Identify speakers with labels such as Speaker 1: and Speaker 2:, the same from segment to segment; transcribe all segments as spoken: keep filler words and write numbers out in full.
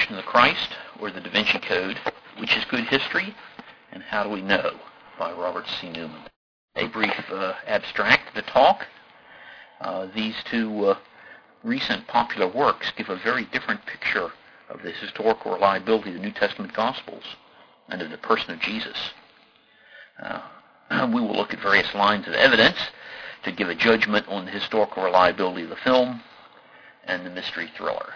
Speaker 1: Passion of the Christ, or the Da Vinci Code, which is good history, and how do we know, by Robert C. Newman. A brief uh, abstract of the talk. Uh, these two uh, recent popular works give a very different picture of the historical reliability of the New Testament Gospels and of the person of Jesus. Uh, we will look at various lines of evidence to give a judgment on the historical reliability of the film and the mystery thriller.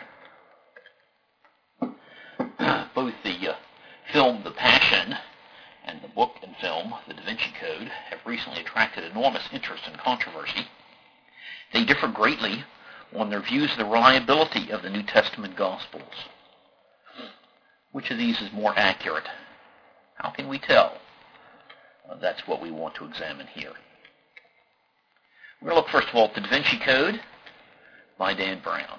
Speaker 1: Both the uh, film The Passion and the book and film The Da Vinci Code have recently attracted enormous interest and controversy. They differ greatly on their views of the reliability of the New Testament Gospels. Which of these is more accurate? How can we tell? Uh, that's what we want to examine here. We're going to look first of all at the Da Vinci Code by Dan Brown.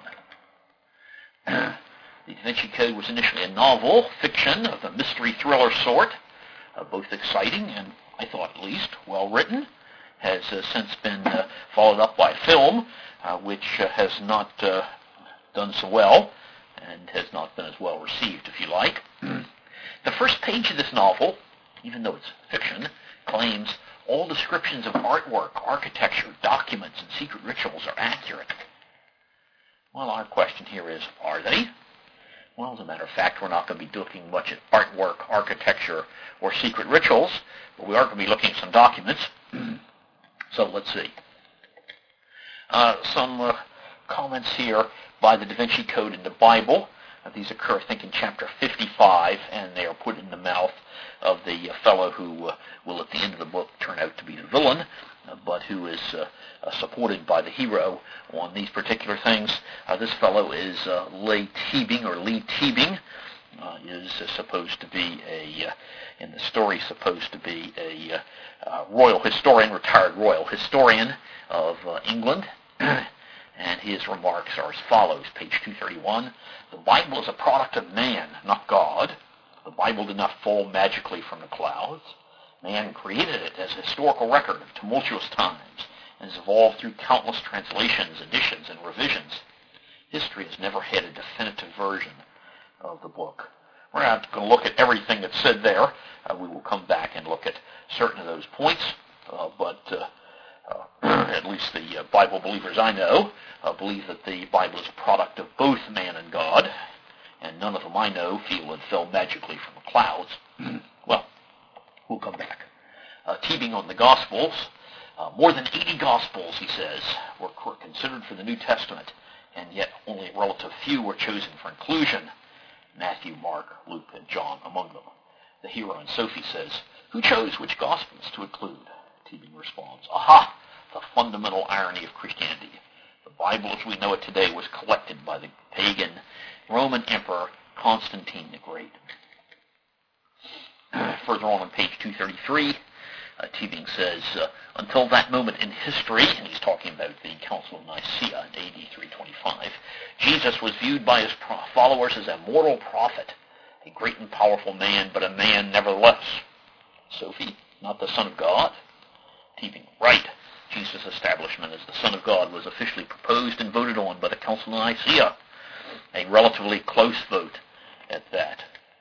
Speaker 1: The Da Vinci Code was initially a novel, fiction of the mystery thriller sort, uh, both exciting and, I thought at least, well written. Has uh, since been uh, followed up by a film, uh, which uh, has not uh, done so well and has not been as well received, if you like. The first page of this novel, even though it's fiction, claims all descriptions of artwork, architecture, documents, and secret rituals are accurate. Well, our question here is, are they? Well, as a matter of fact, we're not going to be looking much at artwork, architecture, or secret rituals, but we are going to be looking at some documents. So let's see. Uh, some uh, comments here by the Da Vinci Code in the Bible. Uh, these occur, I think, in chapter fifty-five, and they are put in the mouth of the uh, fellow who uh, will, at the end of the book, turn out to be the villain, uh, but who is uh, uh, supported by the hero on these particular things. Uh, this fellow is uh, Leigh Teabing, or Lee Teabing, uh, is uh, supposed to be a, uh, in the story, supposed to be a uh, uh, royal historian, retired royal historian of uh, England. And his remarks are as follows, page two thirty-one. The Bible is a product of man, not God. The Bible did not fall magically from the clouds. Man created it as a historical record of tumultuous times and has evolved through countless translations, editions, and revisions. History has never had a definitive version of the book. We're not going to look at everything that's said there. Uh, we will come back and look at certain of those points, uh, but uh, uh, at least the uh, Bible believers I know uh, believe that the Bible is a product of both man and God, and none of them I know feel it fell magically from the clouds. Well, we'll come back. Uh, Teabing on the Gospels. Uh, more than eighty Gospels, he says, were, were considered for the New Testament, and yet only a relative few were chosen for inclusion. Matthew, Mark, Luke, and John among them. The hero in Sophie says, who chose which Gospels to include? Teabing responds, aha, the fundamental irony of Christianity. The Bible as we know it today was collected by the pagan Roman Emperor Constantine the Great. Further on on page two thirty-three, uh, Teabing says, uh, until that moment in history, and he's talking about the Council of Nicaea in A D three twenty-five, Jesus was viewed by his pro- followers as a mortal prophet, a great and powerful man, but a man nevertheless. Sophie, not the Son of God? Teabing, right. Jesus' establishment as the Son of God was officially proposed and voted on by the Council of Nicaea, a relatively close vote at that.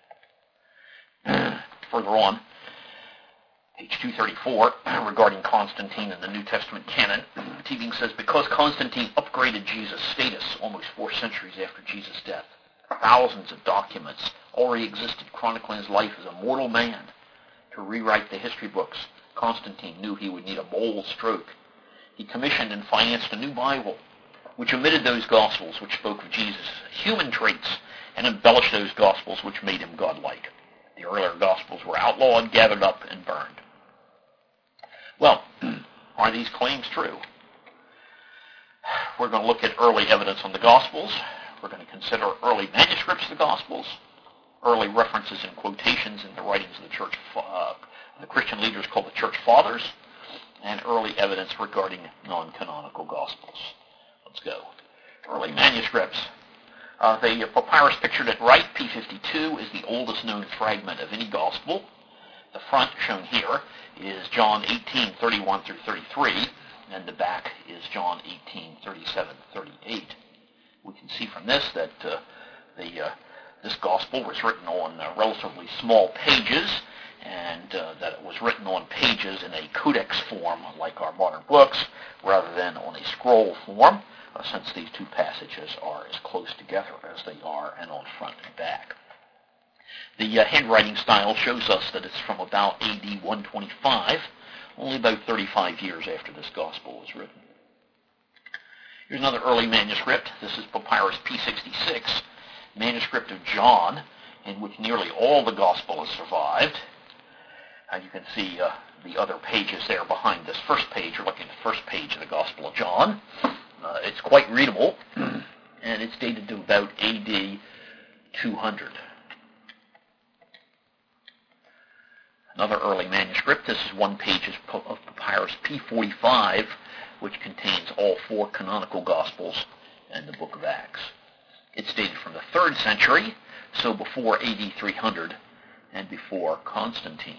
Speaker 1: Further on, page two thirty-four, regarding Constantine and the New Testament canon, Teabing says, because Constantine upgraded Jesus' status almost four centuries after Jesus' death, thousands of documents already existed chronicling his life as a mortal man. To rewrite the history books, Constantine knew he would need a bold stroke. He commissioned and financed a new Bible, which omitted those Gospels which spoke of Jesus' human traits and embellished those Gospels which made him godlike. The earlier Gospels were outlawed, gathered up, and burned. Well, are these claims true? We're going to look at early evidence on the Gospels. We're going to consider early manuscripts of the Gospels, early references and quotations in the writings of the church, uh, the Christian leaders called the Church Fathers, and early evidence regarding non-canonical Gospels. Let's go. Early manuscripts. Uh, the papyrus pictured at right, P fifty-two, is the oldest known fragment of any Gospel. The front, shown here, is John eighteen, thirty-one through thirty-three, and the back is John eighteen, thirty-seven, thirty-eight. We can see from this that uh, the uh, this gospel was written on uh, relatively small pages, and uh, that it was written on pages in a codex form like our modern books, rather than on a scroll form, uh, since these two passages are as close together as they are and on front and back. The uh, handwriting style shows us that it's from about A D one twenty-five, only about thirty-five years after this gospel was written. Here's another early manuscript. This is Papyrus P sixty-six, manuscript of John, in which nearly all the gospel has survived. And you can see uh, the other pages there behind this first page. You're looking at the first page of the Gospel of John. Uh, it's quite readable, and it's dated to about A D two hundred. Another early manuscript. This is one page of Papyrus P forty-five, which contains all four canonical Gospels and the book of Acts. It's dated from the third century, so before A D three hundred and before Constantine.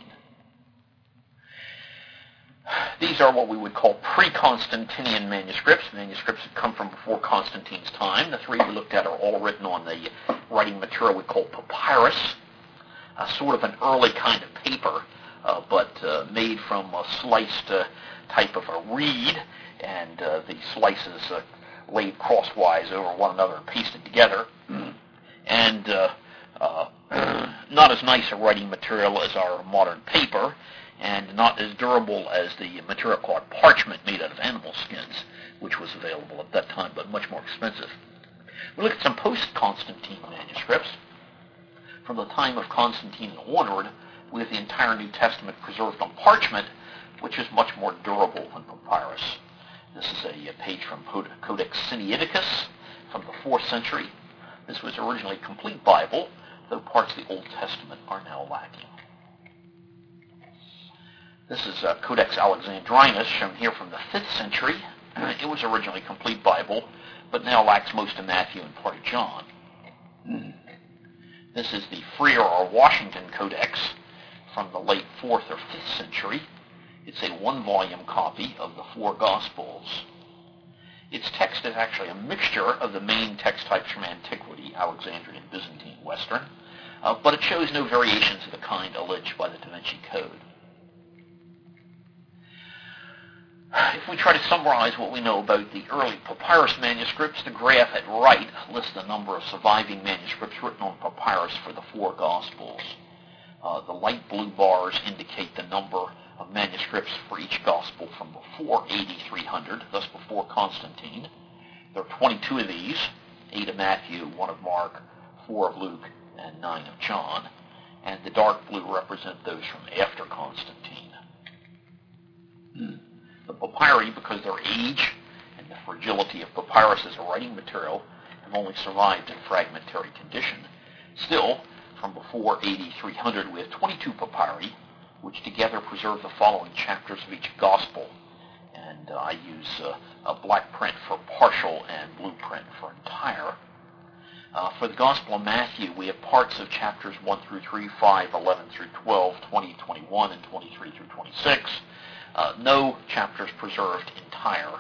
Speaker 1: These are what we would call pre-Constantinian manuscripts, manuscripts that come from before Constantine's time. The three we looked at are all written on the writing material we call papyrus, uh, sort of an early kind of paper, uh, but uh, made from a sliced uh, type of a reed, and uh, the slices uh, laid crosswise over one another and pasted together, and uh, uh, not as nice a writing material as our modern paper, and not as durable as the material called parchment made out of animal skins, which was available at that time, but much more expensive. We look at some post-Constantine manuscripts. From the time of Constantine and onward, we have the entire New Testament preserved on parchment, which is much more durable than papyrus. This is a, a page from Codex Sinaiticus from the fourth century. This was originally a complete Bible, though parts of the Old Testament are now lacking. This is uh, Codex Alexandrinus, shown here from the fifth century. Uh, it was originally a complete Bible, but now lacks most of Matthew and part of John. Mm. This is the Freer or Washington Codex from the late fourth or fifth century. It's a one-volume copy of the four Gospels. Its text is actually a mixture of the main text types from antiquity, Alexandrian, Byzantine, Western, uh, but it shows no variations of the kind alleged by the Da Vinci Code. If we try to summarize what we know about the early papyrus manuscripts, the graph at right lists the number of surviving manuscripts written on papyrus for the four Gospels. Uh, the light blue bars indicate the number of manuscripts for each Gospel from before A D three hundred, thus before Constantine. There are twenty-two of these, eight of Matthew, one of Mark, four of Luke, and nine of John. And the dark blue represent those from after Constantine. Hmm. The papyri, because of their age and the fragility of papyrus as a writing material, have only survived in fragmentary condition. Still, from before A D three hundred, we have twenty-two papyri, which together preserve the following chapters of each Gospel. And uh, I use uh, a black print for partial and blue print for entire. Uh, for the Gospel of Matthew, we have parts of chapters one through three, five, eleven through twelve, twenty, twenty-one, and twenty-three through twenty-six. Uh, no chapters preserved entire.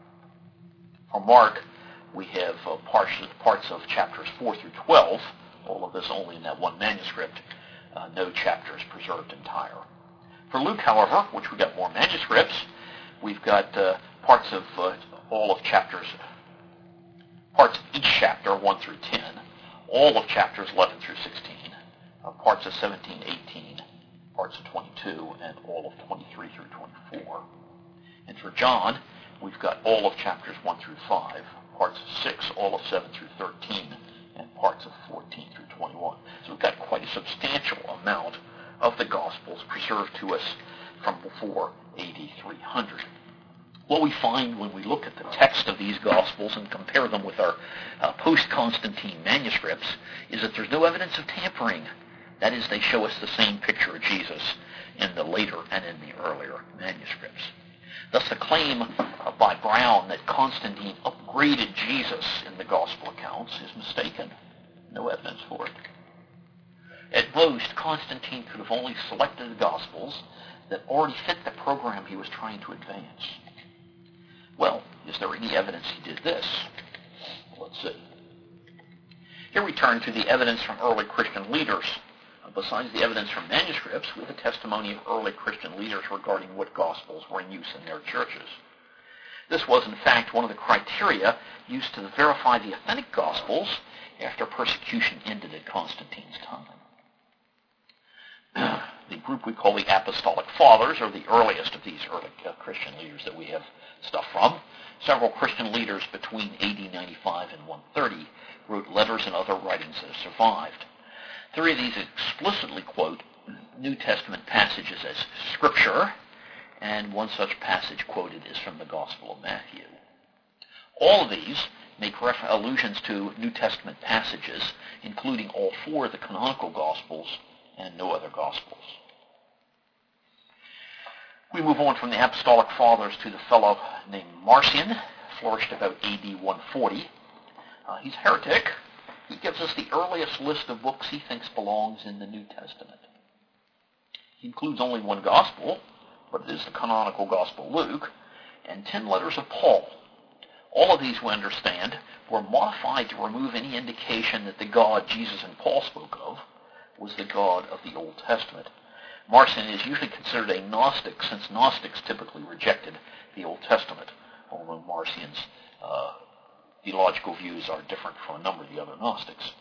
Speaker 1: For Mark, we have uh, parts, parts of chapters four through twelve, all of this only in that one manuscript, uh, no chapters preserved entire. For Luke, however, which we got more manuscripts, we've got uh, parts of uh, all of chapters, parts of each chapter, one through ten, all of chapters eleven through sixteen, uh, parts of seventeen, eighteen, parts of twenty-two, and all of twenty-three through twenty-four. And for John, we've got all of chapters one through five, parts of six, all of seven through thirteen, and parts of fourteen through twenty-one. So we've got quite a substantial amount of the Gospels preserved to us from before A D three hundred. What we find when we look at the text of these Gospels and compare them with our uh, post-Constantine manuscripts is that there's no evidence of tampering. That is, they show us the same picture of Jesus in the later and in the earlier manuscripts. Thus, the claim uh, by Brown that Constantine upgraded Jesus in the Gospel accounts is mistaken. No evidence for it. At most, Constantine could have only selected the Gospels that already fit the program he was trying to advance. Well, is there any evidence he did this? Let's see. Here we turn to the evidence from early Christian leaders. Uh, besides the evidence from manuscripts, we have the testimony of early Christian leaders regarding what Gospels were in use in their churches. This was, in fact, one of the criteria used to verify the authentic Gospels after persecution ended at Constantine's time. The group we call the Apostolic Fathers are the earliest of these early uh, Christian leaders that we have stuff from. Several Christian leaders between A D ninety-five and one thirty wrote letters and other writings that have survived. Three of these explicitly quote New Testament passages as Scripture, and one such passage quoted is from the Gospel of Matthew. All of these make ref- allusions to New Testament passages, including all four of the canonical Gospels and no other Gospels. We move on from the Apostolic Fathers to the fellow named Marcion, flourished about A D one forty. Uh, he's a heretic. He gives us the earliest list of books he thinks belongs in the New Testament. He includes only one Gospel, but it is the canonical Gospel of Luke, and ten letters of Paul. All of these, we understand, were modified to remove any indication that the God Jesus and Paul spoke of was the God of the Old Testament. Marcion is usually considered a Gnostic, since Gnostics typically rejected the Old Testament, although Marcion's uh, theological views are different from a number of the other Gnostics.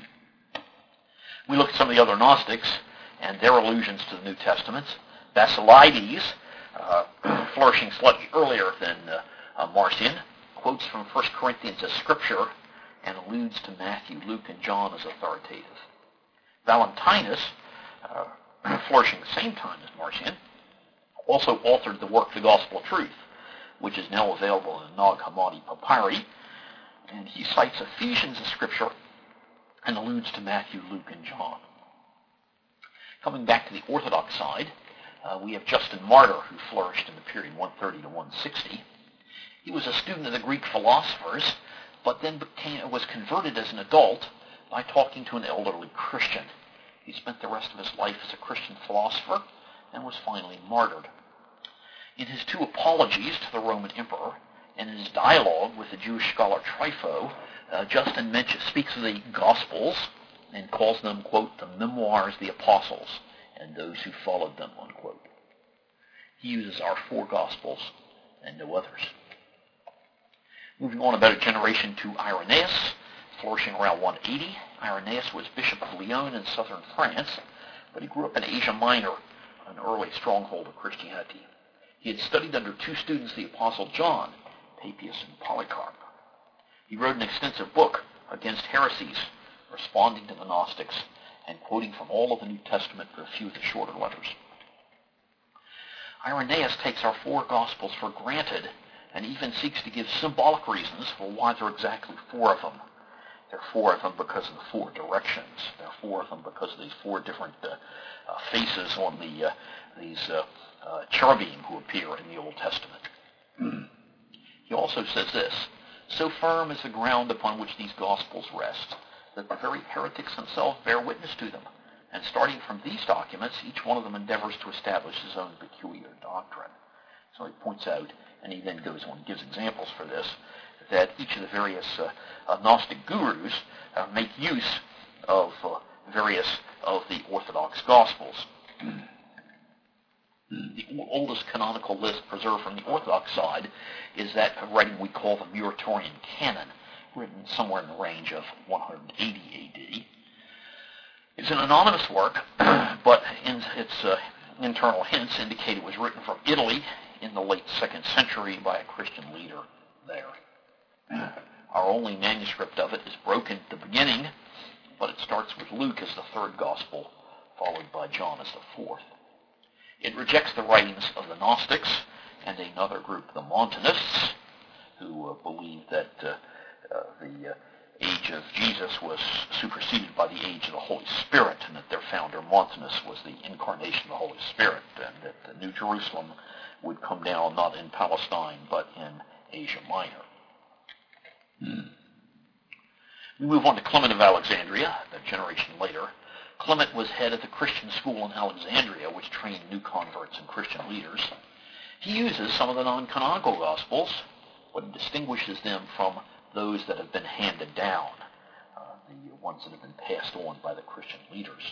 Speaker 1: We look at some of the other Gnostics and their allusions to the New Testament. Basilides, uh, flourishing slightly earlier than uh, uh, Marcion, quotes from First Corinthians as Scripture and alludes to Matthew, Luke, and John as authoritative. Valentinus, uh, flourishing the same time as Marcion, also authored the work The Gospel of Truth, which is now available in the Nag Hammadi Papyri, and he cites Ephesians as Scripture and alludes to Matthew, Luke, and John. Coming back to the Orthodox side, uh, we have Justin Martyr, who flourished in the period one thirty to one sixty. He was a student of the Greek philosophers, but then became, was converted as an adult by talking to an elderly Christian. He spent the rest of his life as a Christian philosopher and was finally martyred. In his two apologies to the Roman emperor and in his dialogue with the Jewish scholar Trypho, uh, Justin mentions, speaks of the Gospels and calls them, quote, the memoirs of the apostles and those who followed them, unquote. He uses our four Gospels and no others. Moving on about a generation to Irenaeus, flourishing around one eighty. Irenaeus was Bishop of Lyon in southern France, but he grew up in Asia Minor, an early stronghold of Christianity. He had studied under two students of the Apostle John, Papias and Polycarp. He wrote an extensive book against heresies, responding to the Gnostics and quoting from all of the New Testament for a few of the shorter letters. Irenaeus takes our four Gospels for granted and even seeks to give symbolic reasons for why there are exactly four of them. There are four of them because of the four directions. There are four of them because of these four different uh, uh, faces on the uh, these uh, uh, cherubim who appear in the Old Testament. He also says this, so firm is the ground upon which these Gospels rest, that the very heretics themselves bear witness to them, and starting from these documents, each one of them endeavors to establish his own peculiar doctrine. So he points out, and he then goes on and gives examples for this, that each of the various uh, uh, Gnostic gurus uh, make use of uh, various of the Orthodox Gospels. The oldest canonical list preserved from the Orthodox side is that writing we call the Muratorian Canon, written somewhere in the range of one eighty A D. It's an anonymous work, but in its uh, internal hints indicate it was written from Italy in the late second century by a Christian leader there. Our only manuscript of it is broken at the beginning, but it starts with Luke as the third Gospel, followed by John as the fourth. It rejects the writings of the Gnostics and another group, the Montanists, who uh, believe that uh, uh, the uh, age of Jesus was superseded by the age of the Holy Spirit, and that their founder, Montanus, was the incarnation of the Holy Spirit, and that the New Jerusalem would come down not in Palestine, but in Asia Minor. Hmm. We move on to Clement of Alexandria, a generation later. Clement was head of the Christian school in Alexandria, which trained new converts and Christian leaders. He uses some of the non-canonical Gospels, but distinguishes them from those that have been handed down. Uh, the ones that have been passed on by the Christian leaders.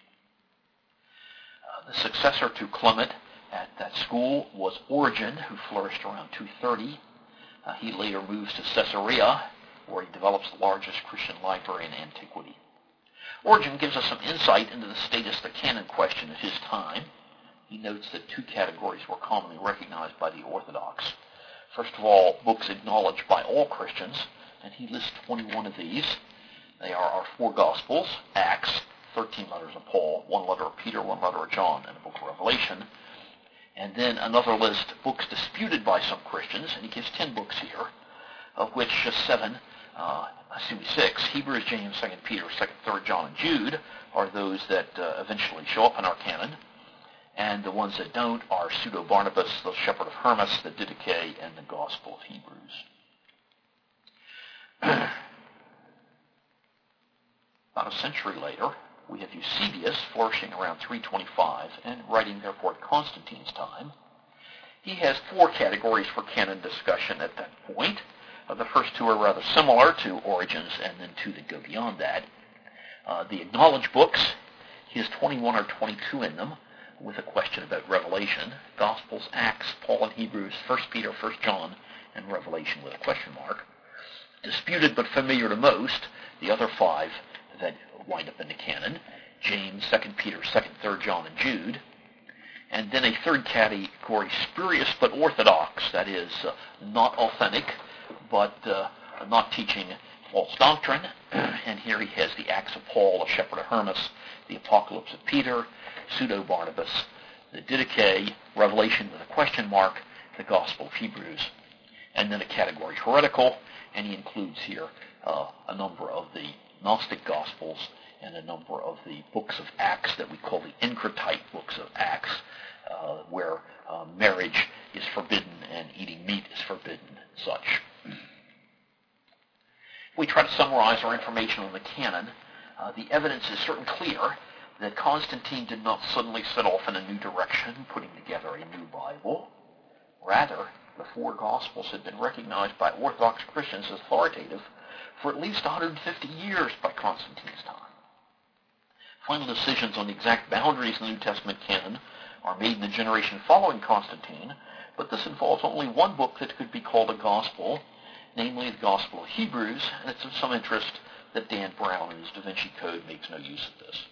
Speaker 1: Uh, the successor to Clement at that school was Origen, who flourished around two thirty. Uh, he later moves to Caesarea, where he develops the largest Christian library in antiquity. Origen gives us some insight into the status of the canon question at his time. He notes that two categories were commonly recognized by the Orthodox. First of all, books acknowledged by all Christians, and he lists twenty-one of these. They are our four Gospels, Acts, thirteen letters of Paul, one letter of Peter, one letter of John, and the book of Revelation. And then another list, books disputed by some Christians, and he gives ten books here, of which just seven, uh, excuse me, six, Hebrews, James, Second Peter, Second, Third John, and Jude, are those that uh, eventually show up in our canon. And the ones that don't are Pseudo-Barnabas, the Shepherd of Hermas, the Didache, and the Gospel of Hebrews. About a century later, we have Eusebius, flourishing around three twenty-five, and writing therefore at Constantine's time. He has four categories for canon discussion at that point. Uh, the first two are rather similar to Origen's, and then two that go beyond that. Uh, the acknowledged books, he has twenty-one or twenty-two in them, with a question about Revelation, Gospels, Acts, Paul and Hebrews, First Peter, First John, and Revelation with a question mark. Disputed but familiar to most, the other five that wind up in the canon, James, Second Peter, Second, Third John, and Jude. And then a third category, spurious but orthodox, that is, uh, not authentic, but uh, not teaching false doctrine. And here he has the Acts of Paul, the Shepherd of Hermas, the Apocalypse of Peter, Pseudo-Barnabas, the Didache, Revelation with a question mark, the Gospel of Hebrews, and then a category heretical, and he includes here uh, a number of the Gnostic Gospels and a number of the books of Acts that we call the Encretite books of Acts, uh, where uh, marriage is forbidden and eating meat is forbidden, and such. If we try to summarize our information on the canon, uh, the evidence is certainly clear that Constantine did not suddenly set off in a new direction, putting together a new Bible. Rather, the four Gospels had been recognized by Orthodox Christians as authoritative for at least one hundred fifty years by Constantine's time. Final decisions on the exact boundaries of the New Testament canon are made in the generation following Constantine, but this involves only one book that could be called a Gospel, namely the Gospel of Hebrews, and it's of some interest that Dan Brown in his Da Vinci Code makes no use of this.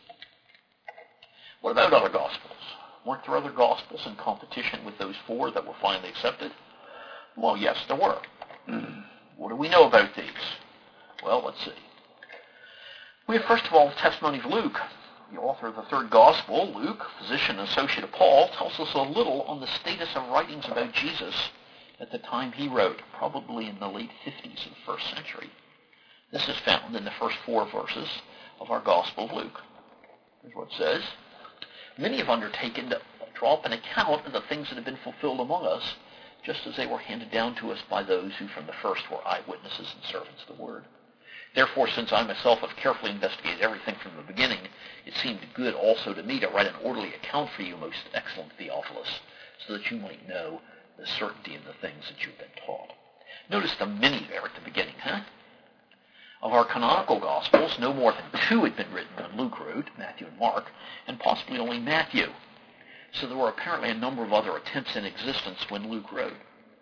Speaker 1: What about other Gospels? Weren't there other Gospels in competition with those four that were finally accepted? Well, yes, there were. What do we know about these? Well, let's see. We have, first of all, the testimony of Luke. The author of the third Gospel, Luke, physician and associate of Paul, tells us a little on the status of writings about Jesus at the time he wrote, probably in the late fifties of the first century. This is found in the first four verses of our Gospel of Luke. Here's what it says. Many have undertaken to draw up an account of the things that have been fulfilled among us, just as they were handed down to us by those who from the first were eyewitnesses and servants of the word. Therefore, since I myself have carefully investigated everything from the beginning, it seemed good also to me to write an orderly account for you, most excellent Theophilus, so that you might know the certainty of the things that you've been taught. Notice the many there at the beginning, huh? Of our canonical Gospels, no more than two had been written than Luke wrote, Matthew and Mark, and possibly only Matthew. So there were apparently a number of other attempts in existence when Luke wrote.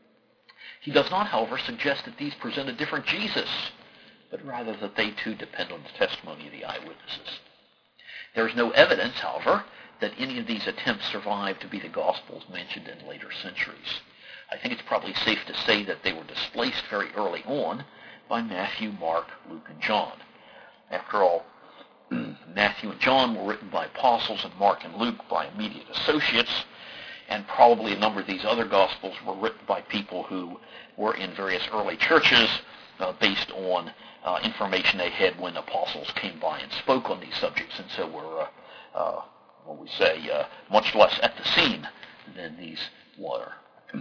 Speaker 1: He does not, however, suggest that these present a different Jesus, but rather that they too depend on the testimony of the eyewitnesses. There is no evidence, however, that any of these attempts survived to be the Gospels mentioned in later centuries. I think it's probably safe to say that they were displaced very early on by Matthew, Mark, Luke, and John. After all, Matthew and John were written by apostles, and Mark and Luke by immediate associates, and probably a number of these other Gospels were written by people who were in various early churches uh, based on uh, information they had when apostles came by and spoke on these subjects, and so were, uh, uh, what we say, uh, much less at the scene than these were.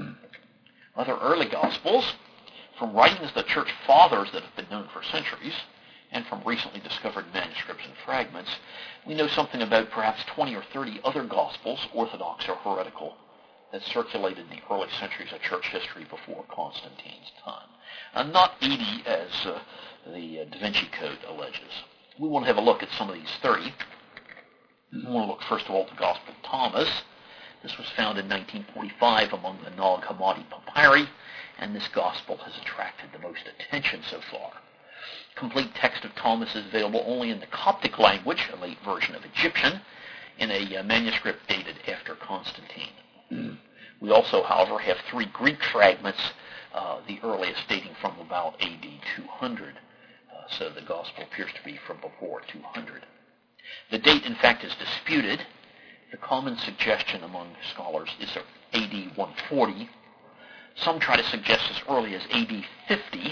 Speaker 1: Other early Gospels, from writings of the church fathers that have been known for centuries, and from recently discovered manuscripts and fragments, we know something about perhaps twenty or thirty other Gospels, orthodox or heretical, that circulated in the early centuries of church history before Constantine's time. And not eighty, as uh, the uh, Da Vinci Code alleges. We want to have a look at some of these thirty. We want to look first of all at the Gospel of Thomas. This was found in nineteen forty-five among the Nag Hammadi papyri, and this Gospel has attracted the most attention so far. Complete text of Thomas is available only in the Coptic language, a late version of Egyptian, in a uh, manuscript dated after Constantine. Mm. We also, however, have three Greek fragments, uh, the earliest dating from about A D two hundred. Uh, so the Gospel appears to be from before two hundred. The date, in fact, is disputed. The common suggestion among scholars is A D one forty. Some try to suggest as early as A D fifty,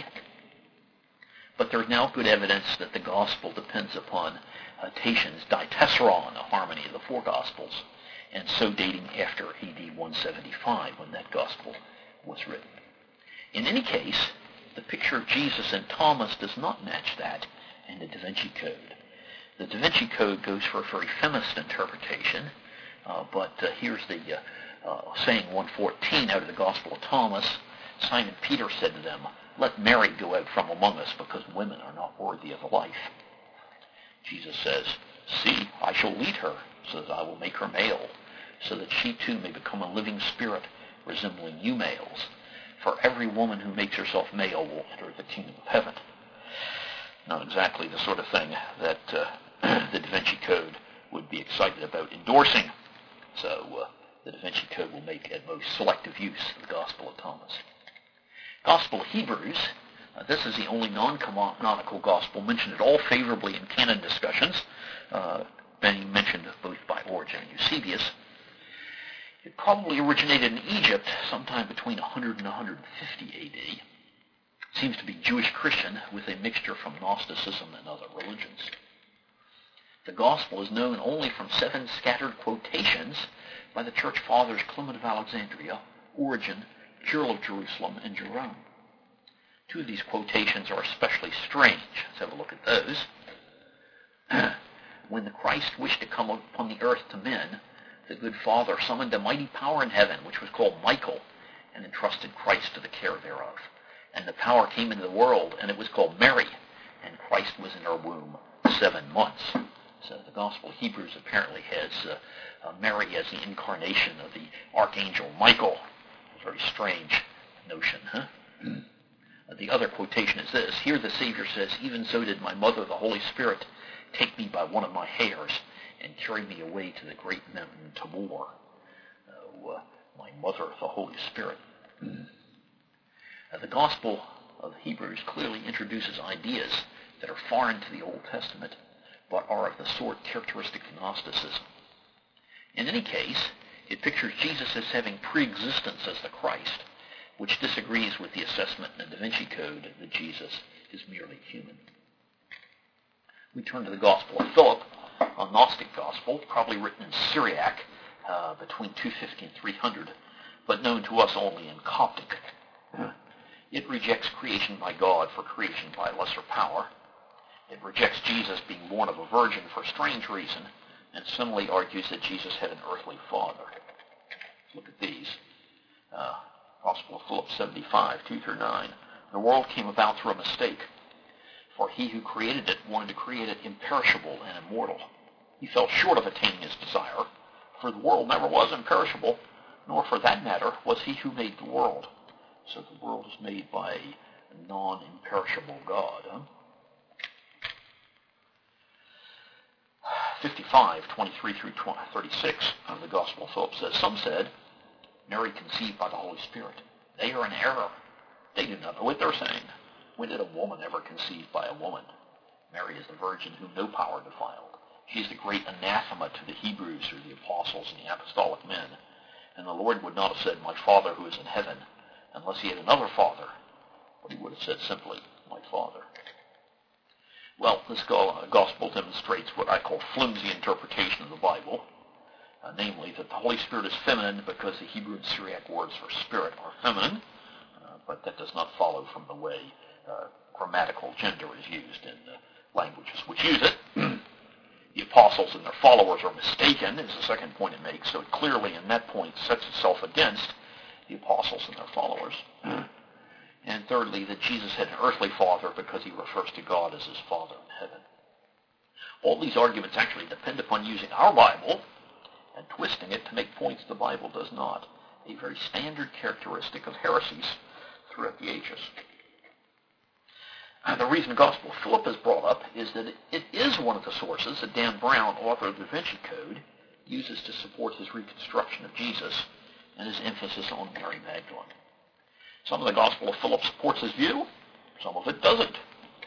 Speaker 1: but there is now good evidence that the Gospel depends upon uh, Tatian's Ditessaron, a harmony of the four Gospels, and so dating after A D one seventy-five, when that Gospel was written. In any case, the picture of Jesus and Thomas does not match that in the Da Vinci Code. The Da Vinci Code goes for a very feminist interpretation, uh, but uh, here's the uh, uh, saying one fourteen out of the Gospel of Thomas. Simon Peter said to them, "Let Mary go out from among us, because women are not worthy of the life." Jesus says, "See, I shall lead her, so that I will make her male, so that she too may become a living spirit, resembling you males. For every woman who makes herself male will enter the kingdom of heaven." Not exactly the sort of thing that uh, the Da Vinci Code would be excited about endorsing. So uh, the Da Vinci Code will make at most selective use of the Gospel of Thomas. Gospel of Hebrews. Uh, this is the only non-canonical gospel mentioned at all favorably in canon discussions, uh, being mentioned both by Origen and Eusebius. It probably originated in Egypt sometime between one hundred and one hundred fifty A D. It seems to be Jewish Christian with a mixture from Gnosticism and other religions. The gospel is known only from seven scattered quotations by the church fathers Clement of Alexandria, Origen, Cyril of Jerusalem, and Jerome. Two of these quotations are especially strange. Let's have a look at those. When the Christ wished to come upon the earth to men, the good Father summoned a mighty power in heaven, which was called Michael, and entrusted Christ to the care thereof. And the power came into the world, and it was called Mary, and Christ was in her womb seven months. So the Gospel of Hebrews apparently has uh, uh, Mary as the incarnation of the Archangel Michael. A very strange notion, huh? uh, the other quotation is this. Here the Savior says, "Even so did my mother, the Holy Spirit, take me by one of my hairs and carry me away to the great mountain Tabor." Uh, uh, my mother, the Holy Spirit. Uh, the Gospel of Hebrews clearly introduces ideas that are foreign to the Old Testament, but are of the sort characteristic of Gnosticism. In any case, it pictures Jesus as having pre-existence as the Christ, which disagrees with the assessment in the Da Vinci Code that Jesus is merely human. We turn to the Gospel of Philip, a Gnostic Gospel, probably written in Syriac uh, between two fifty and three hundred, but known to us only in Coptic. It rejects creation by God for creation by a lesser power. It rejects Jesus being born of a virgin for a strange reason, and similarly argues that Jesus had an earthly father. Look at these. Uh, Gospel of Philip seventy-five, two through nine. The world came about through a mistake, for he who created it wanted to create it imperishable and immortal. He fell short of attaining his desire, for the world never was imperishable, nor for that matter was he who made the world. So the world is made by a non-imperishable God. Huh? fifty-five, twenty-three through thirty-six of the Gospel of Philip says, "Some said, Mary conceived by the Holy Spirit. They are in error. They do not know what they're saying. When did a woman ever conceive by a woman? Mary is the virgin whom no power defiled. She is the great anathema to the Hebrews or the apostles and the apostolic men. And the Lord would not have said, 'My Father who is in heaven,' unless he had another father, but he would have said simply, 'My Father.'" Well, this gospel demonstrates what I call flimsy interpretation of the Bible, uh, namely that the Holy Spirit is feminine because the Hebrew and Syriac words for spirit are feminine, uh, but that does not follow from the way uh, grammatical gender is used in uh, languages which use it. The apostles and their followers are mistaken, is the second point it makes, so it clearly in that point sets itself against the apostles and their followers. And thirdly, that Jesus had an earthly father because he refers to God as his Father in heaven. All these arguments actually depend upon using our Bible and twisting it to make points the Bible does not, a very standard characteristic of heresies throughout the ages. Uh, the reason the Gospel of Philip is brought up is that it, it is one of the sources that Dan Brown, author of the Da Vinci Code, uses to support his reconstruction of Jesus and his emphasis on Mary Magdalene. Some of the Gospel of Philip supports his view, some of it doesn't.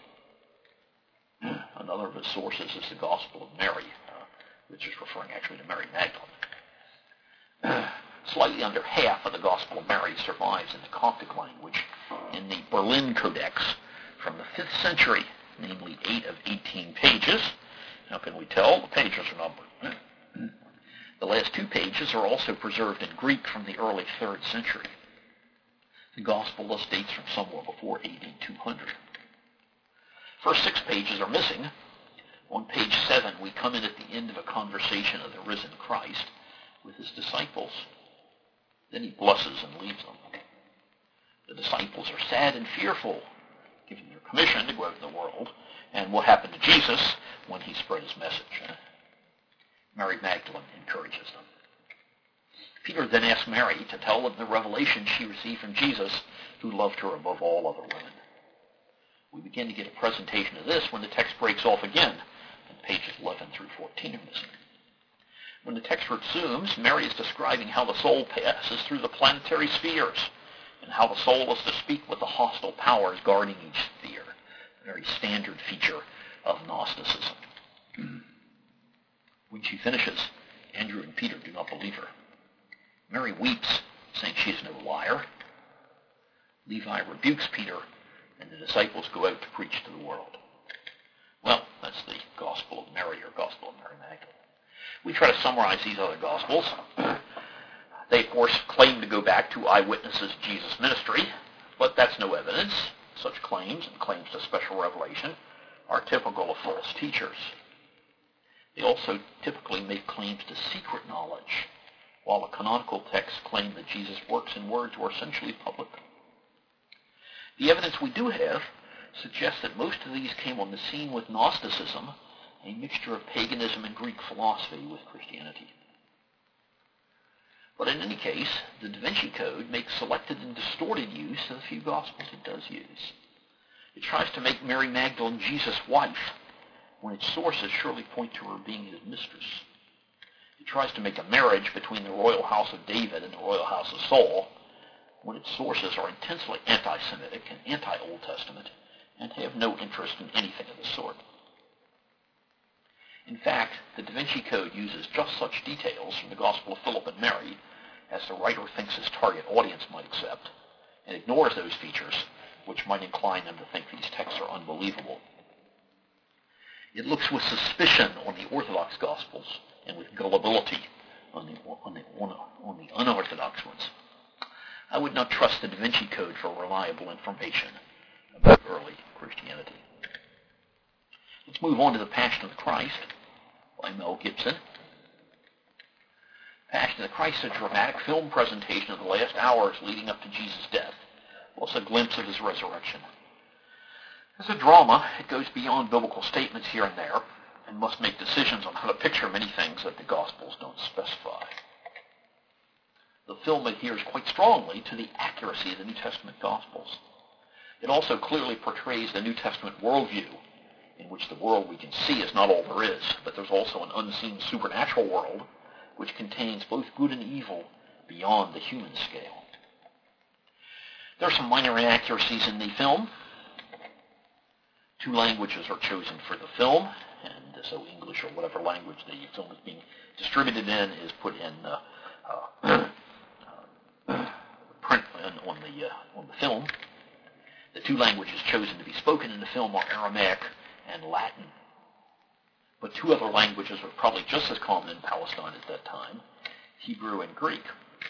Speaker 1: Another of his sources is the Gospel of Mary, uh, which is referring actually to Mary Magdalene. Slightly under half of the Gospel of Mary survives in the Coptic language in the Berlin Codex from the fifth century, namely eight of eighteen pages. How can we tell? The pages are numbered. The last two pages are also preserved in Greek from the early third century. The Gospel thus dates from somewhere before A D two hundred. First six pages are missing. On page seven, we come in at the end of a conversation of the risen Christ with his disciples. Then he blesses and leaves them. The disciples are sad and fearful, given their commission to go out in the world, and what happened to Jesus when he spread his message. Mary Magdalene encourages them. Peter then asks Mary to tell them the revelation she received from Jesus, who loved her above all other women. We begin to get a presentation of this when the text breaks off again, and pages eleven through fourteen are missing. When the text resumes, Mary is describing how the soul passes through the planetary spheres, and how the soul is to speak with the hostile powers guarding each sphere, a very standard feature of Gnosticism. When she finishes, Andrew and Peter do not believe her. Mary weeps, saying she is no liar. Levi rebukes Peter, and the disciples go out to preach to the world. Well, that's the Gospel of Mary, or Gospel of Mary Magdalene. We try to summarize these other Gospels. They, of course, claim to go back to eyewitnesses of Jesus' ministry, but that's no evidence. Such claims, and claims to special revelation, are typical of false teachers. They also typically make claims to secret knowledge, while the canonical texts claim that Jesus' works and words were essentially public. The evidence we do have suggests that most of these came on the scene with Gnosticism, a mixture of paganism and Greek philosophy with Christianity. But in any case, the Da Vinci Code makes selected and distorted use of the few Gospels it does use. It tries to make Mary Magdalene Jesus' wife, when its sources surely point to her being his mistress. It tries to make a marriage between the royal house of David and the royal house of Saul, when its sources are intensely anti-Semitic and anti-Old Testament, and have no interest in anything of the sort. In fact, the Da Vinci Code uses just such details from the Gospel of Philip and Mary as the writer thinks his target audience might accept, and ignores those features which might incline them to think these texts are unbelievable. It looks with suspicion on the Orthodox Gospels and with gullibility on the, on the, on the unorthodox ones. I would not trust the Da Vinci Code for reliable information about early Christianity. Let's move on to The Passion of the Christ by Mel Gibson. Passion of the Christ is a dramatic film presentation of the last hours leading up to Jesus' death, plus a glimpse of his resurrection. As a drama, it goes beyond biblical statements here and there, and must make decisions on how to picture many things that the Gospels don't specify. The film adheres quite strongly to the accuracy of the New Testament Gospels. It also clearly portrays the New Testament worldview, in which the world we can see is not all there is, but there's also an unseen supernatural world which contains both good and evil beyond the human scale. There are some minor inaccuracies in the film. Two languages are chosen for the film, and so English or whatever language the film is being distributed in is put in uh, uh, uh, print on the, uh, on the film. The two languages chosen to be spoken in the film are Aramaic and Latin. But two other languages were probably just as common in Palestine at that time, Hebrew and Greek.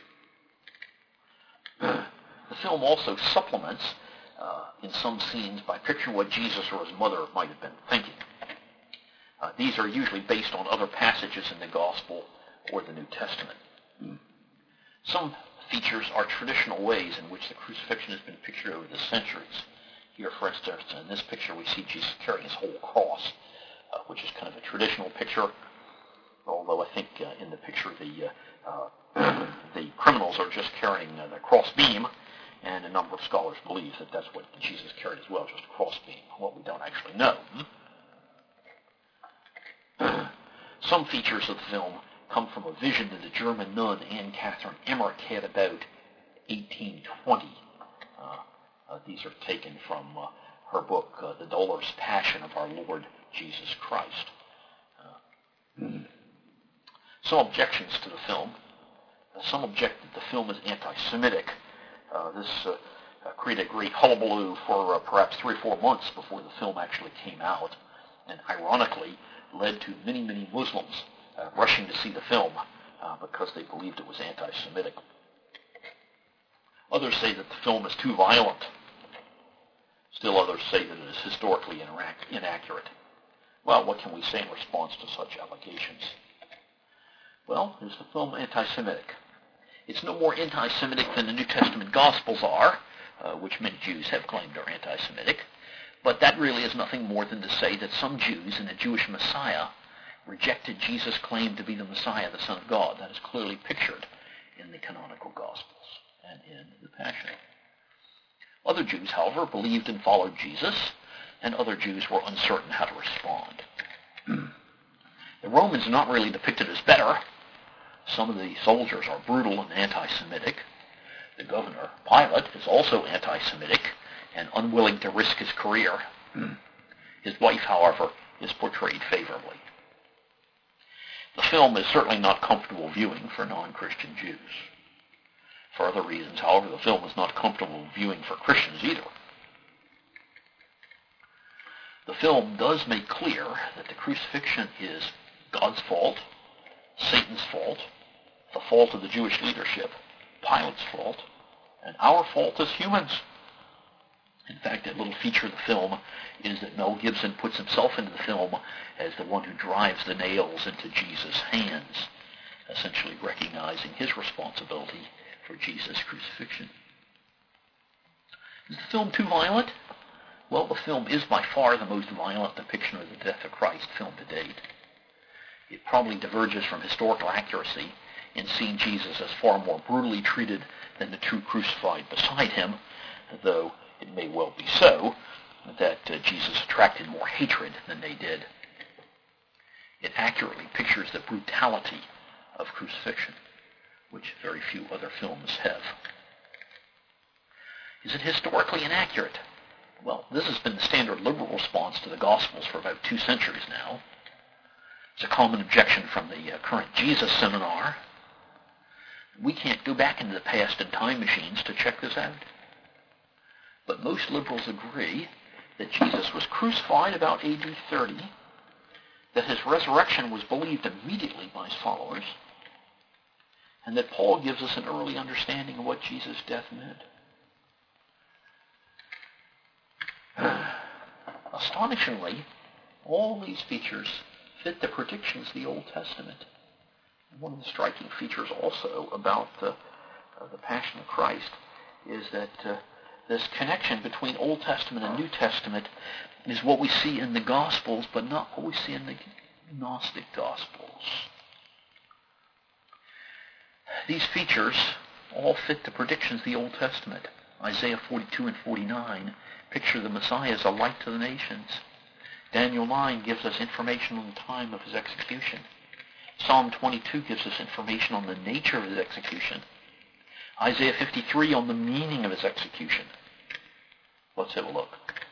Speaker 1: The film also supplements uh, in some scenes by picturing what Jesus or his mother might have been thinking. Uh, these are usually based on other passages in the Gospel or the New Testament. Some features are traditional ways in which the crucifixion has been pictured over the centuries. Here, for instance, in this picture, we see Jesus carrying his whole cross uh, which is kind of a traditional picture, although I think uh, in the picture the uh, uh, the criminals are just carrying uh, the cross beam, and a number of scholars believe that that's what Jesus carried as well, just a cross beam. Well, we don't actually know. Some features of the film come from a vision that the German nun Anne Catherine Emmerich had about eighteen twenty. Uh, uh, these are taken from uh, her book, uh, The Dolorous Passion of Our Lord Jesus Christ. Uh, some objections to the film. Uh, some object that the film is anti-Semitic. Uh, this uh, uh, created a great hullabaloo for uh, perhaps three or four months before the film actually came out, and ironically led to many, many Muslims uh, rushing to see the film uh, because they believed it was anti-Semitic. Others say that the film is too violent. Still others say that it is historically inaccurate. Well, what can we say in response to such allegations? Well, is the film anti-Semitic? It's no more anti-Semitic than the New Testament Gospels are, uh, which many Jews have claimed are anti-Semitic. But that really is nothing more than to say that some Jews in the Jewish Messiah rejected Jesus' claim to be the Messiah, the Son of God. That is clearly pictured in the canonical Gospels and in the Passion. Other Jews, however, believed and followed Jesus, and other Jews were uncertain how to respond. The Romans are not really depicted as better. Some of the soldiers are brutal and anti-Semitic. The governor, Pilate, is also anti-Semitic and unwilling to risk his career. His wife, however, is portrayed favorably. The film is certainly not comfortable viewing for non-Christian Jews. For other reasons, however, the film is not comfortable viewing for Christians either. The film does make clear that the crucifixion is God's fault, Satan's fault, the fault of the Jewish leadership, Pilate's fault, and our fault as humans. In fact, that little feature of the film is that Mel Gibson puts himself into the film as the one who drives the nails into Jesus' hands, essentially recognizing his responsibility for Jesus' crucifixion. Is the film too violent? Well, the film is by far the most violent depiction of the death of Christ filmed to date. It probably diverges from historical accuracy in seeing Jesus as far more brutally treated than the two crucified beside him, though it may well be so that uh, Jesus attracted more hatred than they did. It accurately pictures the brutality of crucifixion, which very few other films have. Is it historically inaccurate? Well, this has been the standard liberal response to the Gospels for about two centuries now. It's a common objection from the uh, current Jesus seminar. We can't go back into the past in time machines to check this out. But most liberals agree that Jesus was crucified about A D thirty, that his resurrection was believed immediately by his followers, and that Paul gives us an early understanding of what Jesus' death meant. Astonishingly, all these features fit the predictions of the Old Testament. One of the striking features also about the, uh, the Passion of Christ is that uh, this connection between Old Testament and New Testament is what we see in the Gospels, but not what we see in the Gnostic Gospels. These features all fit the predictions of the Old Testament. Isaiah forty-two and forty-nine picture the Messiah as a light to the nations. Daniel nine gives us information on the time of his execution. Psalm twenty-two gives us information on the nature of his execution. Isaiah fifty-three on the meaning of his execution. Let's have a look.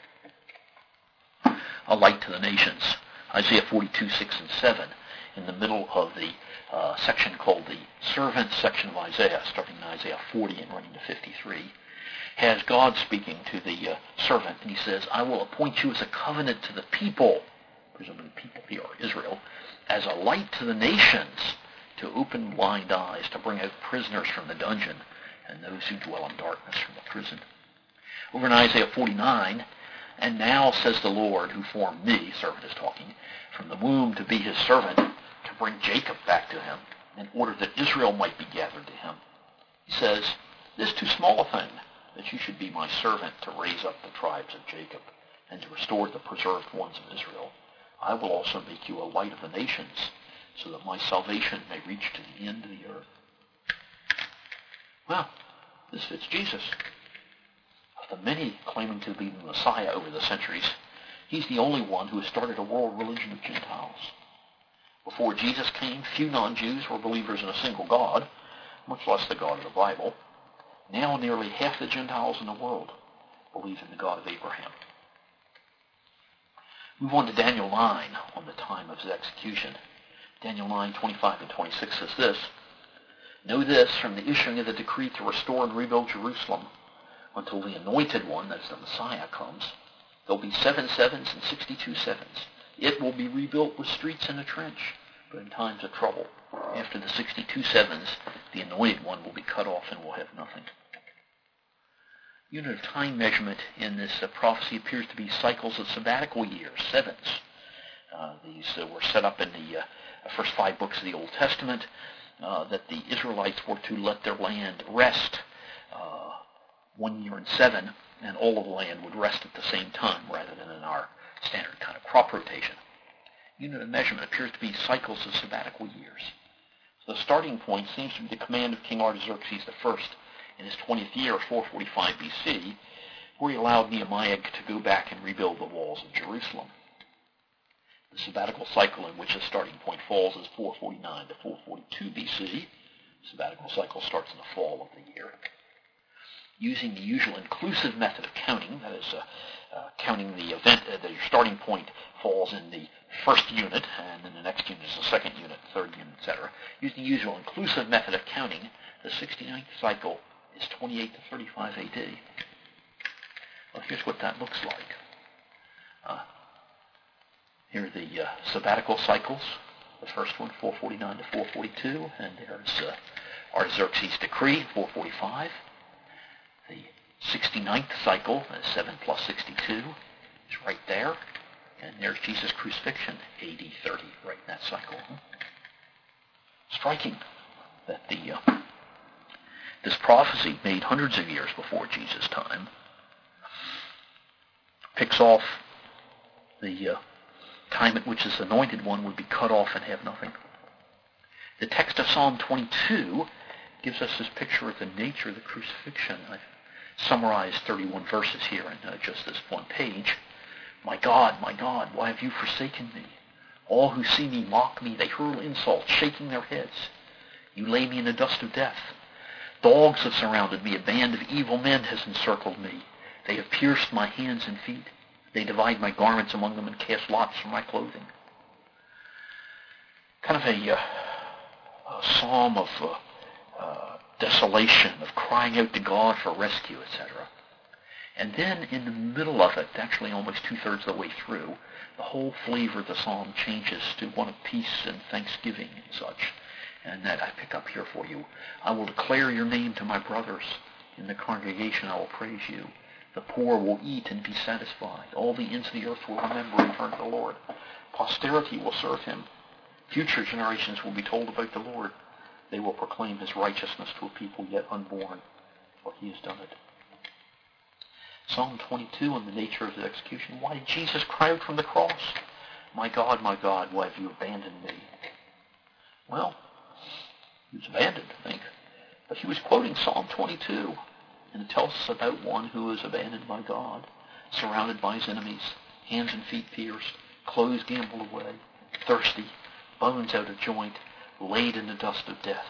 Speaker 1: A light to the nations. Isaiah forty-two, six and seven. In the middle of the uh, section called the servant section of Isaiah, starting in Isaiah forty and running to fifty-three, has God speaking to the uh, servant, and he says, I will appoint you as a covenant to the people, presumably the people here are Israel, as a light to the nations, to open blind eyes, to bring out prisoners from the dungeon, and those who dwell in darkness from the prison. Over in Isaiah forty-nine, and now says the Lord who formed me, servant is talking, from the womb to be his servant, to bring Jacob back to him, in order that Israel might be gathered to him. He says, this too small a thing, that you should be my servant to raise up the tribes of Jacob, and to restore the preserved ones of Israel, I will also make you a light of the nations, so that my salvation may reach to the end of the earth. Well, this fits Jesus. Of the many claiming to be the Messiah over the centuries, he's the only one who has started a world religion of Gentiles. Before Jesus came, few non-Jews were believers in a single God, much less the God of the Bible. Now nearly half the Gentiles in the world believe in the God of Abraham. Move on to Daniel nine on the time of his execution. Daniel nine, twenty-five and twenty-six says this, "Know this, from the issuing of the decree to restore and rebuild Jerusalem, until the anointed one, that's the Messiah, comes, there'll be seven sevens and sixty-two sevens. It will be rebuilt with streets and a trench, but in times of trouble. After the sixty-two sevens, the anointed one will be cut off and will have nothing." Unit of time measurement in this uh, prophecy appears to be cycles of sabbatical years, sevens. Uh, these uh, were set up in the uh, first five books of the Old Testament, uh, that the Israelites were to let their land rest uh, one year in seven, and all of the land would rest at the same time, rather than in our standard kind of crop rotation. Unit of measurement appears to be cycles of sabbatical years. So the starting point seems to be the command of King Artaxerxes the First in his twentieth year, four forty-five B C, where he allowed Nehemiah to go back and rebuild the walls of Jerusalem. The sabbatical cycle in which the starting point falls is four forty-nine to four forty-two B C. The sabbatical cycle starts in the fall of the year. Using the usual inclusive method of counting, that is, uh, uh, counting the event, uh, that your starting point falls in the first unit, and then the next unit is the second unit, third unit, et cetera. Using the usual inclusive method of counting, the sixty-ninth cycle is twenty-eight to thirty-five A D. Well, here's what that looks like. Uh, here are the uh, sabbatical cycles. The first one, four forty-nine to four forty-two, and there's uh, Artaxerxes' decree, four forty-five. The sixty-ninth cycle, uh, seven plus sixty-two, is right there. And there's Jesus' crucifixion, A D thirty, right in that cycle. Striking that the uh, this prophecy, made hundreds of years before Jesus' time, picks off the uh, time at which this anointed one would be cut off and have nothing. The text of Psalm twenty-two gives us this picture of the nature of the crucifixion. I've summarized thirty-one verses here in uh, just this one page. "My God, my God, why have you forsaken me? All who see me mock me. They hurl insults, shaking their heads. You lay me in the dust of death. Dogs have surrounded me. A band of evil men has encircled me. They have pierced my hands and feet. They divide my garments among them and cast lots for my clothing." Kind of a, uh, a psalm of uh, uh, desolation, of crying out to God for rescue, et cetera. And then in the middle of it, actually almost two-thirds of the way through, the whole flavor of the psalm changes to one of peace and thanksgiving and such. And that I pick up here for you. "I will declare your name to my brothers. In the congregation I will praise you. The poor will eat and be satisfied. All the ends of the earth will remember and turn to the Lord. Posterity will serve him. Future generations will be told about the Lord. They will proclaim his righteousness to a people yet unborn, for he has done it." Psalm twenty-two on the nature of his execution. Why did Jesus cry out from the cross, "My God, my God, why have you abandoned me?" Well, he was abandoned, I think. But he was quoting Psalm twenty-two, and it tells us about one who was abandoned by God, surrounded by his enemies, hands and feet pierced, clothes gambled away, thirsty, bones out of joint, laid in the dust of death.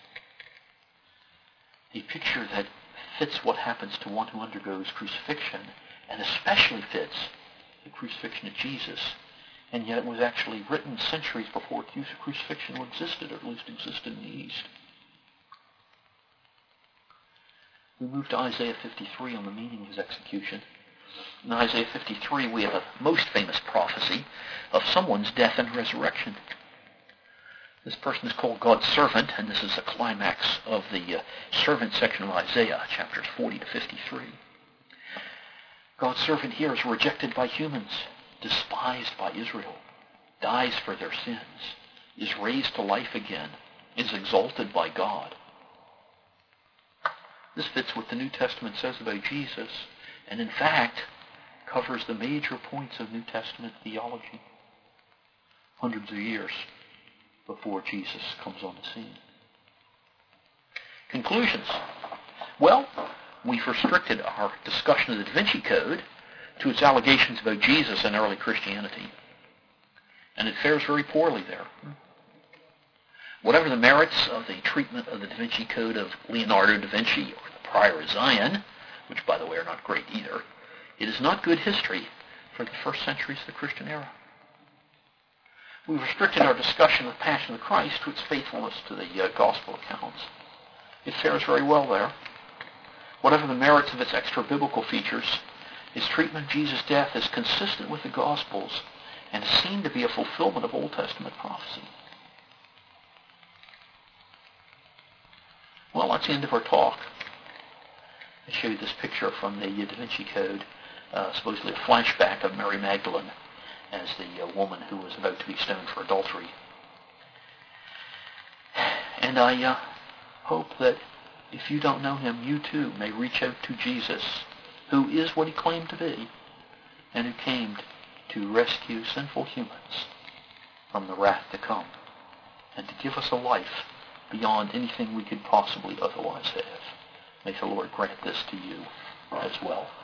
Speaker 1: A picture that fits what happens to one who undergoes crucifixion, and especially fits the crucifixion of Jesus. And yet it was actually written centuries before crucifixion existed, or at least existed in the East. We move to Isaiah fifty-three on the meaning of his execution. In Isaiah fifty-three, we have a most famous prophecy of someone's death and resurrection. This person is called God's servant, and this is the climax of the uh, servant section of Isaiah, chapters forty to fifty-three. God's servant here is rejected by humans, despised by Israel, dies for their sins, is raised to life again, is exalted by God. This fits what the New Testament says about Jesus, and in fact covers the major points of New Testament theology. hundreds of years before Jesus comes on the scene. Conclusions. Well, we've restricted our discussion of the Da Vinci Code to its allegations about Jesus and early Christianity. And it fares very poorly there. Whatever the merits of the treatment of the Da Vinci Code of Leonardo da Vinci or the Prior of Zion, which, by the way, are not great either, it is not good history for the first centuries of the Christian era. We've restricted our discussion of the Passion of Christ to its faithfulness to the uh, Gospel accounts. It fares very well there. Whatever the merits of its extra-biblical features, its treatment of Jesus' death is consistent with the Gospels and is seen to be a fulfillment of Old Testament prophecy. Well, that's the end of our talk. I showed this picture from the Da Vinci Code, uh, supposedly a flashback of Mary Magdalene as the uh, woman who was about to be stoned for adultery. And I uh, hope that if you don't know him, you too may reach out to Jesus, who is what he claimed to be, and who came to rescue sinful humans from the wrath to come, and to give us a life beyond anything we could possibly otherwise have. May the Lord grant this to you as well.